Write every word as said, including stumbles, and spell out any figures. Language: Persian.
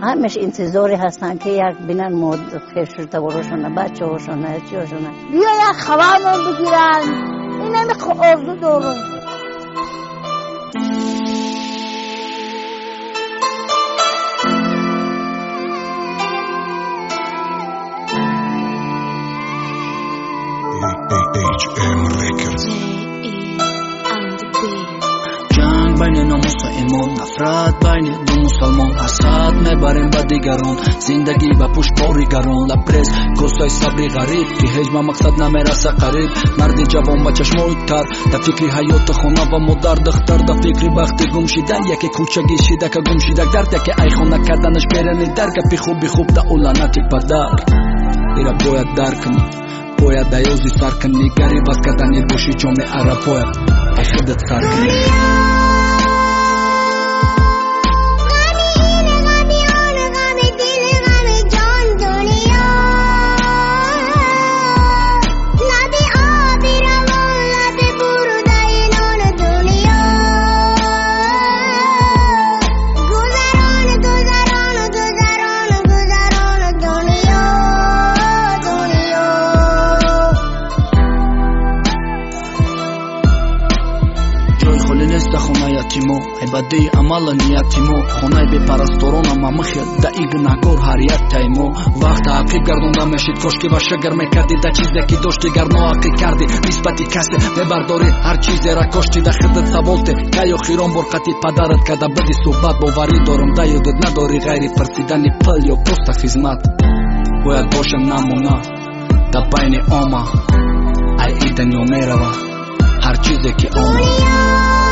همش انتظاری هستن که یک بینن مود خیشر تورشونه بچه هاشونه چی هاشونه بیا یک خبرمون بگیرن این همه آرزو دارم. جنگ بین ناموس و ایمان، نفرت بین دو مسلمان، حسد میبریم به دیگران، زندگی به پشت بارگران، لبریز کوسای صبری غریب که هیچ به مقصد نمیرسه قریب. مردی جوان با چشمای تر در فکری حیات خانه و مادر، دختر در فکری وقتی گم شدن، یکی کوچگی شده که گم شده درد، یکی ای خانه کردنش بیرنی در گپی خوبی خوب در اولانتی پدر. ایرا باید درک کنی، باید دیوزی سر کنی، گریب از کردنی بوشی جامعه عرب باید ای خودت سر کنی. یتیمو عبادی عمل نیتیمو خونه بی پرستاران ممخیل دا ای گناهگار هریت تایمو وقت حقی گردونده میشید کشکی و شگر میکردی دا چیزی که داشتی گر ناحقی کردی نسبتی کسی میبرداری هر چیزی را کشتی دا خودت سوالتی که یا خیران برقتی پدرت که دا بدی صحبت باوری دارم دا یادت نداری غیری پرسیدنی پل یا پست خدمت باید باشم نمونه دا بین آما ای ای دنیا میروه هر چیزی که آما